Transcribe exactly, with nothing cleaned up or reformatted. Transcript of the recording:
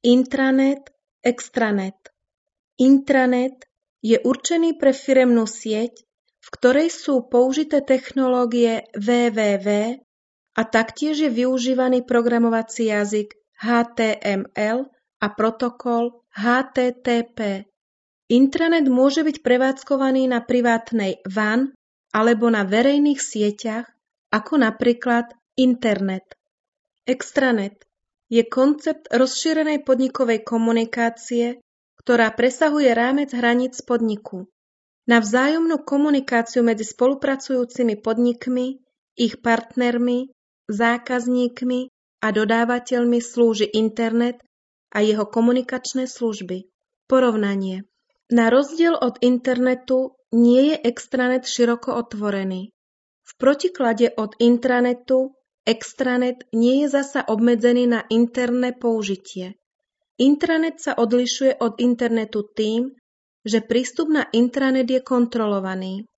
Intranet, extranet. Intranet je určený pre firemnú sieť, v ktorej sú použité technológie W W W a taktiež je využívaný programovací jazyk H T M L a protokol H T T P. Intranet môže byť prevádzkovaný na privátnej W A N alebo na verejných sieťach, ako napríklad internet. Extranet je koncept rozšírenej podnikovej komunikácie, ktorá presahuje rámec hraníc podniku. Na vzájomnú komunikáciu medzi spolupracujúcimi podnikmi, ich partnermi, zákazníkmi a dodávateľmi slúži internet a jeho komunikačné služby. Porovnanie. Na rozdiel od internetu nie je extranet široko otvorený. V protiklade od intranetu, extranet nie je zasa obmedzený na interné použitie. Intranet sa odlišuje od internetu tým, že prístup na intranet je kontrolovaný.